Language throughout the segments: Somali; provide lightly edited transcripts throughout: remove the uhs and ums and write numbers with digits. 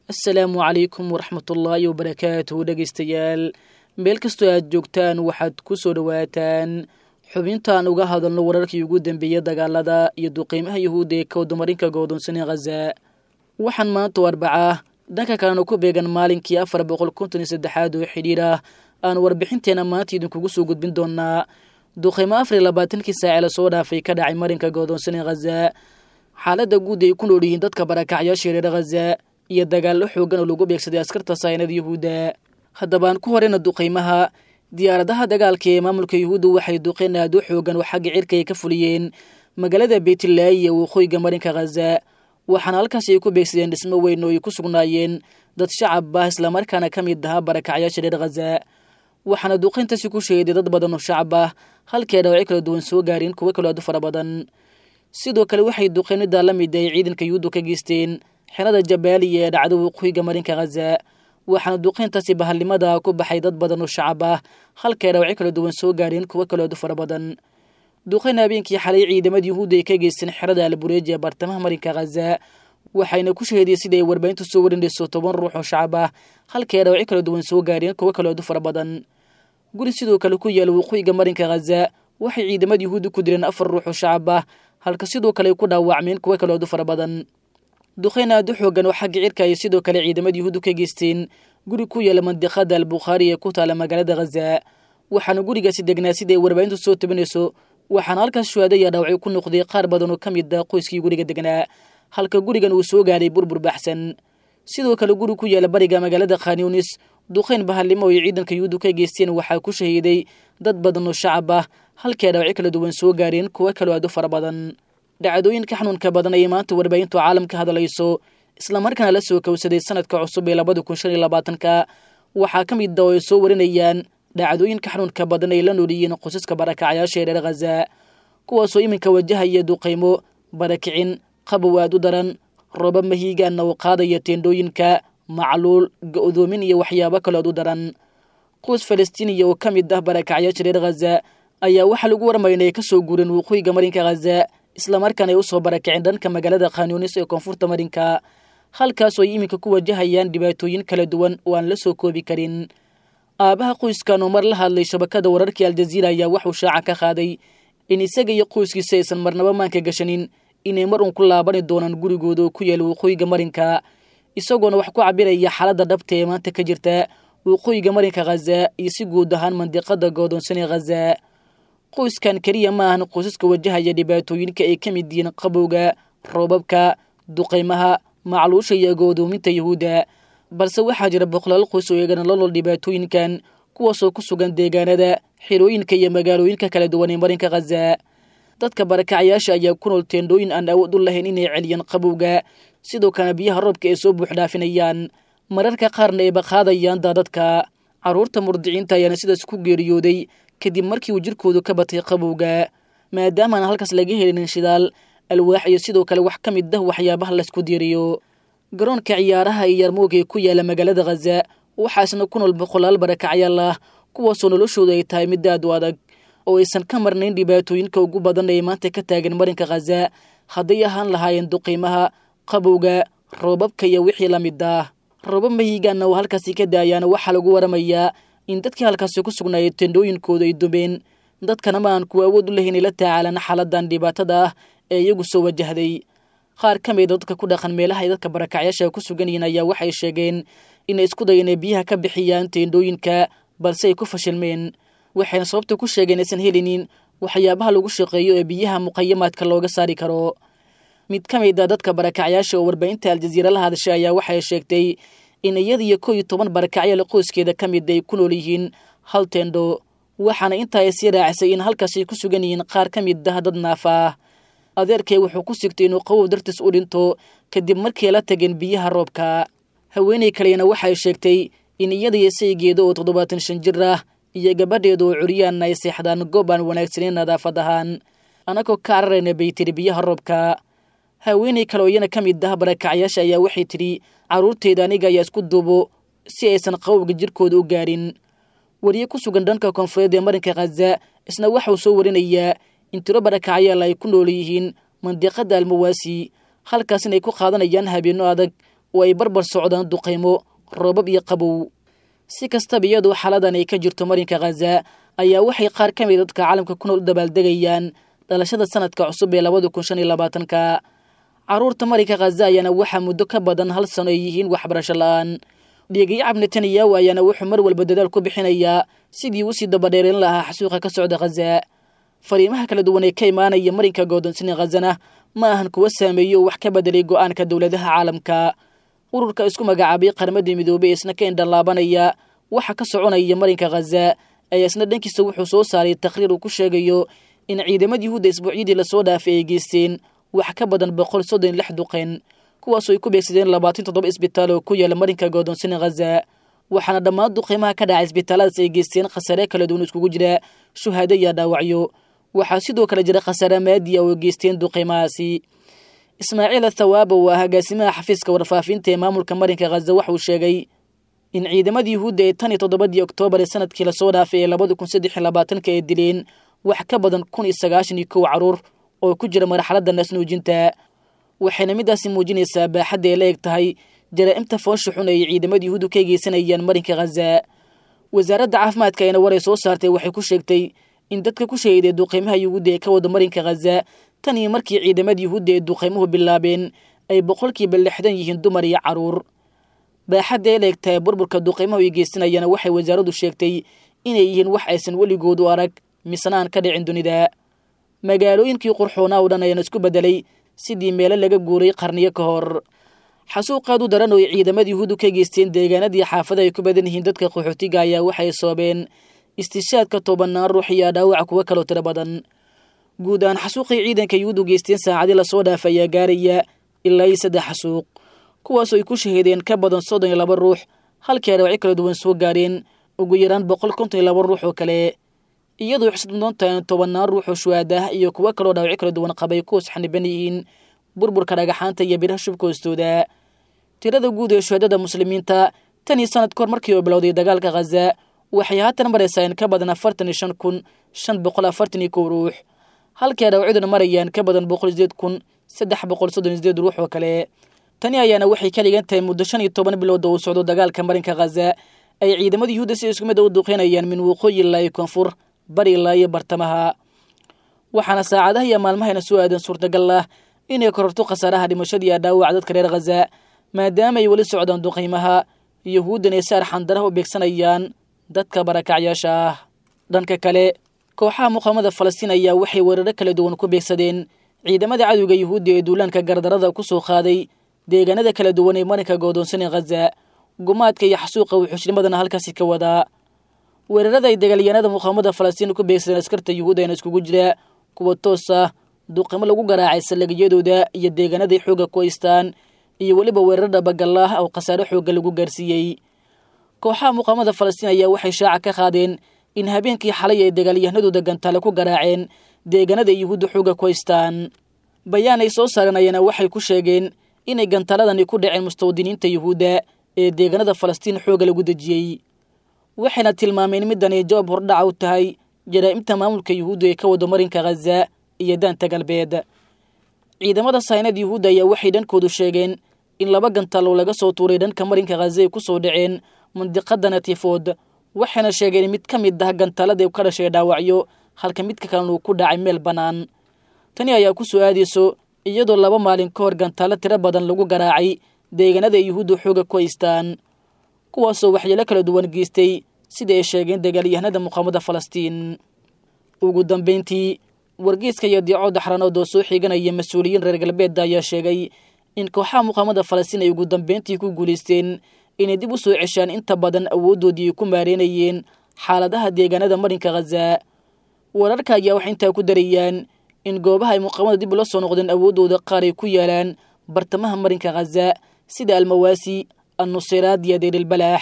السلام عليكم ورحمة الله وبركاته dhegeystayaal meel kastoo aad joogtaan waxaad ku soo dhawaataan xubintaan uga hadalno wararkii ugu dambeeyay dagaalada iyo duqeymaha Yahuudda ee ka wadamarinka go'doonsan ee Gaza waxaan maanta Arbaca dhanka kalena ku beegan maalinkii 453 oo xiriir ah aan warbixinteena maanta idinkugu soo gudbin doonaa duqeymo 24 saac la soo dhaafay ka dhacay marinka go'doonsan ee Gaza xaaladda guud ee ku nool yihiin dadka barakacyaasha reer Gaza iyo dagaalo xoogan oo lagu beegsaday askarta Saynada Yahuudda haddabaan ku horeyna duqeymaha diyaaradaha dagaalka ee maamulka Yahuudda waxay duqeyn aad u xoogan oo xagga cirka ay ka fuliyeen magaalada Beetlaahi iyo waqooyiga marinka Gaza waxaana halkaas ay ku beegsadeen dhismo weyn oo ay ku sugnaayeen dad shacab ah isla markaana ka mid ah barakacyaasha reer Gaza waxaana duqeyntaasi ku sheeday dad badan oo shacab ah halkii dhawaac kala duwan soo gaareen kuwa kala aad u fara badan sidoo kale waxay duqeynada la mid ah ciidanka Yahuudda ka geysteen xirada Jabaaliya ee dhacdo waqooyiga marinka Gaza waxaana duqeyntaasi bahalnimada ku baxay dad badan oo shacab ah halkii dhawaac kala duwan soo gaareen kuwa kala aad u fara badan duqeyn habeenkii xalay ciidamada Yahuudda ay ka geysteen xirada Al-Bureej ee bartamaha marinka Gaza waxayna ku sheegeen sidii warbaahintu soo warinayso 10 ruux oo shacab ah halkii dhawaac kala duwan soo gaareen kuwa kala aad u fara badan guri sidoo kale ku yaal waqooyiga marinka Gaza waxay ciidamada Yahuudda ku direen 4 ruux oo shacab ah halka sidoo kale ku dhaawacmeen kuwa kala aad u fara badan duqeyn aad u xoogan oo xagga cirka ay sidoo kale ciidamada Yahuudda ka geysteen guri ku yaal mandiqada Al-Bukhari ee ku taala magaalada Gaza waxaana gurigaasi degnaa sidii warbaahintu soo tabinayso waxaana halkaas shuhadaya dhaawacyo ku noqday qaar badan oo kamid ah qoyskii guriga degnaa halka gurigan uu soo gaaray burbur baxsan sidoo kale guri ku yaal bariga magaalada Khan Yunis duqeyn bahalnimo ay ciidanka Yahuudda ka geysteen waxa ku shahiiday dad badan oo shacab ah halkii dhaawacyo kala duwan soo gaareen kuwa kala aad u fara badan dhacdooyinka xanuunka badan ay maanta warbaahintu caalamka hadlayso isla markaana la soo kowsaday sanadka cusub ee 2025 waxaa ka mid ah oo ay soo warinayaan dhacdooyinka xanuunka badan ay la nooliyeen qoysaska barakacyaasha reer Gaza kuwaasoo iminka wajahaya duqeymo barakicin qabow aad u daran roobab mahiigaan oo qaadaya teendooyinka macluul go'doomin iyo waxyaabo kale oo daran qoys Falastiiniya oo ka mid ah barakacyaasha reer Gaza ayaa waxa lagu warmaynay ka soo guureen waqooyiga marinka Gaza isla markaana ay u soo barakicin dhanka magaalada Khan Yunis ee koonfurta marinka halkaas oo iminka ku wajahayaan dhibaatooyin kala duwan oo aan la soo koobi karin aabaha qoyskan oo mar la hadlay shabakada wararka Al Jazeera ayaa wuxuu shaaca ka qaaday in isaga iyo qoyskiisa aysan marnaba maanka gashanin inay mar ku laaban doonaan gurigooda oo ku yaal waqooyiga marinka isagoona wax ku cabiraya xaaladda dhabta ee maanta ka jirta waqooyiga marinka Gaza iyo si guud ahaan mandiqada go'doonsan ee Gaza qoyskan kaliya ma ahan qoysaska wajahaya dhibaatooyinka ay ka mid yihiin qabowga roobabka duqeymaha macluusha iyo go'doominta Yahuudda balse waxaa jira boqolaal qoys oo iyagana la nool dhibaatooyinkan kuwaasoo ku sugan deegaanada xirooyinka iyo magaalooyinka kala duwan ee marinka Gaza dadka barakacyaasha ayaa ku nool teendooyin aan awood u lahayn inay celiyaan qabowga sidoo kale biyaha roobka ay soo buux dhaafinayaan mararka qaarna ay baqaadayaan dadka caruurta murdiciinta ayaana sidaas ku geeriyooday kadib markii uu jirkoodu ka batay qabowga maadaama aan halkaas laga helin shidaal alwaax iyo sidoo kale wax ka mid ah waxyaabaha la isku diiriyo garoonka ciyaaraha iyo yarmooga ee ku yaala magaalada Gaza waxaasna ku nool boqolaal barakacyaal ah kuwaasoo noloshoodu ay tahay mid aad u adag oo aysan ka marnayn dhibaatooyinka ugu badan ee maanta ka taagan marinka Gaza hadday ahaan lahaayeen duqeymaha qabowga roobabka iyo wixii la mid ah roobab mahiigaan oo halkaasi ka daayaan waxa lagu waramayaa in dadkii halkaasi ku sugnaayeen teendooyinkooda ay dumeen dadkana ma aan ku awood u lahayn la tacaalan xaaladan dhibaatada ah ee iyagu soo wajahday qaar ka mid ah dadka ku dhaqan meelaha ay dadka barakacyaasha ku sugan yihiin ayaa waxay sheegeen in ay isku dayeen biyaha ka bixiyaan teendooyinka balse ay ku fashilmeen waxayna sababta ku sheegeen aysan helinin waxyaabaha lagu shaqeeyo ee biyaha muqayyamaadka looga saari karo mid ka mid ah dadka barakacyaasha oo warbaahinta Al Jazeera la hadashay ayaa waxay sheegtay in iyada iyo 11 barakacyaal qoyskeeda ka mid ay ku nool yihiin hal teendo waxaana intaa ay sii raacisay in halkaas ay ku sugan yihiin qaar ka mid ah dad naaf ah adeerkay wuxuu ku sigtay inuu qabow dartiis u dhinto kadib markii la tageen biyaha roobka haweeney kalena waxay sheegtay in iyada iyo saygeeda oo 75 jir ah iyo gabadheedu oo curiyaan ay seexdaan goob aan wanaagsaneyn nadaafad ahaan anagoo ka cararayna bay tiri biyaha roobka haweeney kale oo iyana ka mid ah barakacyaasha ayaa waxay tiri caruurteeda aniga ayaa isku duubo si aysan qabowga jirkooda u gaarin wariye ku sugan dhanka koonfureed ee marinka Gaza isna waxa uu soo warinayaa in tiro barakacyaal ay ku nool yihiin mandiqada Al-Mawasi halkaas inay ku qaadanayaan habeenno adag oo ay barbar socdaan duqaymo roobab iyo qabow si kastaba iyadoo xaaladan ay ka jirto marinka Gaza ayaa waxay qaar ka mid dadka caalamka ku nool dabaaldegayaan dhalashada sanadka cusub ee 2025 caruurta marinka Gaza ayaana waxa muddo ka badan hal sano ay yihiin waxbarasho la'aan Dhiigayacab Netanyahu ayaana wuxuu mar walba dadaal ku bixinayaa sidii uu si dabadheerin lahaa xasuuqa ka socda Gaza fariimaha kala duwan ee ka imaanaya marinka go'doonsan Gazana ma ahan kuwa saameeyo wax ka bedelay go'aanka dawladaha caalamka ururka isku magacaabay qaramada midoobay isna ka indhalaabanaya waxa ka soconaya marinka Gaza ay isna dhankiisa wuxuu soo saaray taqriir uu ku sheegayo in ciidamadii Yahuudda isbuucyadii la soo dhaafay ay geysteen wax ka badan 136 duqeyn kuwaas oo ay ku beegsadeen 27 isbitaal oo ku yaala marinka go'doonsan Gaza waxaana dhammaan duqeymaha ka dhacay isbitaaladaas ay geysteen khasaare kala duwan iskugu jira shuhaado iyo dhaawacyo waxaa sidoo kale jira khasaare maadi oo geysteen duqeymahaasi Ismaaciil Thawaaba waa agaasimaha xafiiska warfaafinta ee maamulka marinka Gaza waxa uu sheegay in ciidamadii Yahuudda ee 17 Oktoobar ee sanadkii la soo dhaafay ee 2023 ay dileen wax ka badan 191 caruur oo ku jira marxaladda nasnuujinta waxayna midaasi muujinaysaa baaxadda ay leedahay jaraa'imta foosha xun ay ciidamadii Yahuuddu ka geysanayaan marinka Gaza wasaaradda caafimaadka ayna waray soo saartay waxay ku sheegtay in dadka ku shahiiday duqeymaha Yahuudda ee ka wada marinka Gaza tan iyo markii ciidamadii Yahuudda ee duqeymuhu bilaabeen ay 60% yihiin dumar iyo caruur baaxadda ay leedahay burburka duqeymaha ay geysanayaan waxay wasaaraddu sheegtay inay yihiin wax aysan weligood u arag misnaan ka dhicin dunida magaalooyinkii qurxoonaa oo dhan ayaan isku bedelay sidii meelo laga guuray qarniyo ka hor xasuuqaadu daran oo ciidamadii Yahuuddu ka geysteen deegaanadii xaafadaha ay ku badan yihiin dadka qaxootiga ayaa waxay soobeen istishaadka tobanaan ruux iyo dhaawac kuwa kale oo tiro badan guud ahaan xasuuqii ciidanka Yahuuddu geysteen saacadii la soo dhaafay ayaa gaaraya ilaa 3 xasuuq kuwaas oo ay ku shahiideen ka badan 32 ruux halkii dhaawacyo kala duwan soo gaareen ugu yaraan 152 ruux oo kale iyadoo xisbun doontaan tobanaan ruux oo shuhada iyo kuwa kale oo dhaawacyo kala duwan qabay kuwaas xaniban yihiin burburka dhagaxaanta iyo biraha shubka hoostooda tirada guud ee shuhadada muslimiinta tan iyo sanad kor markii uu bilowday dagaalka Gaza waxay haatan marayaan ka badan 45541 ruux halkii dhaawacyaduna marayaan ka badan 108338 ruux oo kale tani ayaana waxay ka dhigan tahay muddo 15 bilood oo socdo dagaalka marinka Gaza ay ciidamada Yahuudda si isku mid u duqeynayaan min waqooyi ilaa koonfur bari ilaa bartamaha waxaana saacadaha iyo maalmaha soo aadan suurtagal ah inay kororto khasaaraha dhimashada iyo dhaawaca dadka reer Gaza maadaama ay wali socdaan duqeymaha Yahuuddan ay saar xandaraha u beegsanayaan dadka barakacyaasha ah dhanka kale kooxaha muqaawamada Falastiin ayaa waxay weeraro kala duwan ku beegsadeen ciidamada cadawga Yahuudda ee duulaanka gardarada ku soo qaaday deegaanada kala duwan ee marinka go'doonsan Gaza gumaadka iyo xasuuqa wuxushnimadana halkaas ka wada weerarada ay dagaalyahanada muqaawamada Falastiin ku beegsadeen askarta Yahuudda ee iskugu jira kuwa toos ah duqeymo lagu garaacay salagyadooda iyo deegaanada xooga ku haystaan iyo waliba weerarada bagallaah oo khasaare xooga lagu gaarsiiyay kooxaha muqaawamada Falastiin ayaa waxay shaaca ka qaadeen in habeenkii xalay ay dagaalyahanadooda gantaale ku garaaceen deegaanada Yahuudda xooga ku haystaan bayaan ay soo saaranayaan waxay ku sheegeen inay gantaaladani ku dhaceen mustawdiniinta Yahuudda ee deegaanada Falastiin xooga lagu dajiyay waxayna tilmaameen midan ay jawaab hordhac u tahay jaraa'imta maamulka Yahuudda ee ka wada marinka Gaza iyo daanta galbeed ciidamada saynada Yahuudda ayaa waxay dhankoodu sheegeen in 2 gantaal oo laga soo tuuray dhanka marinka Gaza ay ku soo dhaceen mandiqada Natifood waxayna sheegeen mid ka mid ah gantaalada ay ka dhashay dhaawacyo halka midka kale uu ku dhacay meel banaan tani ayaa ku soo aadayso iyadoo 2 maalin ka hor gantaalo tiro badan lagu garaacay deegaanada Yahuudda xooga ku haystaan kuwaasoo waxyeelo kala duwan geystay sida ay sheegeen dagaalyahanada muqaawamada Falastiin ugu dambeyntii wargeyska iyo diico xaranood oo soo xiganaya mas'uuliyiin reer galbeed ayaa sheegay in kooxaha muqaawamada Falastiin ay ugu dambeyntii ku guuleysteen inay dib u soo ceshaan inta badan awoodoodii ku maareynayeen xaaladaha deegaanada marinka Gaza wararka ayaa waxay intaa ku darayaan in goobaha ay muqaawamada dib loo soo noqdeen awoodooda qaar ay ku yaalaan bartamaha marinka Gaza sida Al-Mawasi An-Nusayraad iyo Deir al-Balaax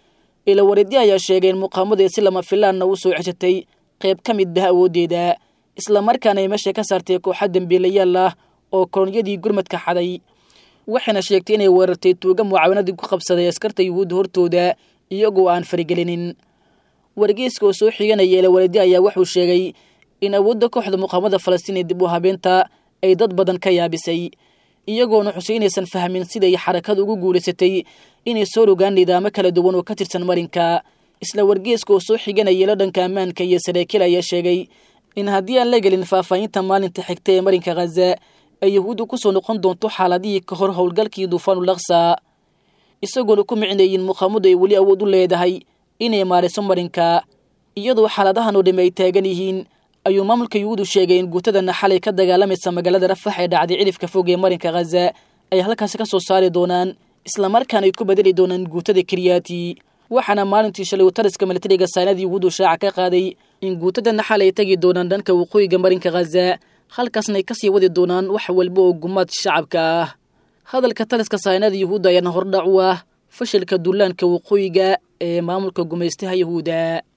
ila wareedii ayaa sheegeen muqaawamada si lama filaan u soo ceshatay qayb ka mid ah awoodeeda isla markaana ay meesha ka saartay kooxo dambiilayaal ah oo kolonyadii gurmadka xaday waxayna sheegtay inay weerartay tuuga mucaawanadii ku qabsaday askarta Yahuudda hortooda iyagoo aan farigelinin wargeyska oo soo xiganaya ila wareedii ayaa wuxuu sheegay in awoodda kooxda muqaawamada Falastiin ee dib u habeenta ay dad badan ka yaabisay iyagoona xuseynaysan fahmin siday xarakadu ugu guulaysatay inay soo rogaan nidaamo kala duwan oo ka tirsan marinka. isla wargeeska oo soo xiganaya la dhanka ammaanka iyo saraakiil ayaa sheegay in haddii aan la gelin faahfaahinta maalinta xigta ee marinka Gaza ay Yahuuddu ku soo noqon doonto xaaladihii ka hor howlgalkii Duufaanul Aqsa, isagoona ku micneeyeen muqaamadu ay weli awood u leedahay inay maariso marinka iyadoo xaaladahan oo dhamay taagan yihiin. ayuu maamulka Yahuuddu sheegay in guutadana xalay ka dagaalamaysa magaalada Rafah ee dhacday cilifka fog ee marinka Gaza ay halkaas ka soo saari doonaan isla markaana ay ku bedeli doonaan guutada Kiryati. waxaana maalintii shalay taliska militariga Saanadii Yahuuddu shaaca ka qaaday in guutadana xalay tagi doonaan dhanka waqooyiga marinka Gaza, halkaasna ay ka sii wadi doonaan wax walba oo gumaad shacabka ah. hadalka taliska Saanadii Yahuudda ayaa hordhac u ah fashilka duulaanka waqooyiga ee maamulka gumaystaha Yahuudda.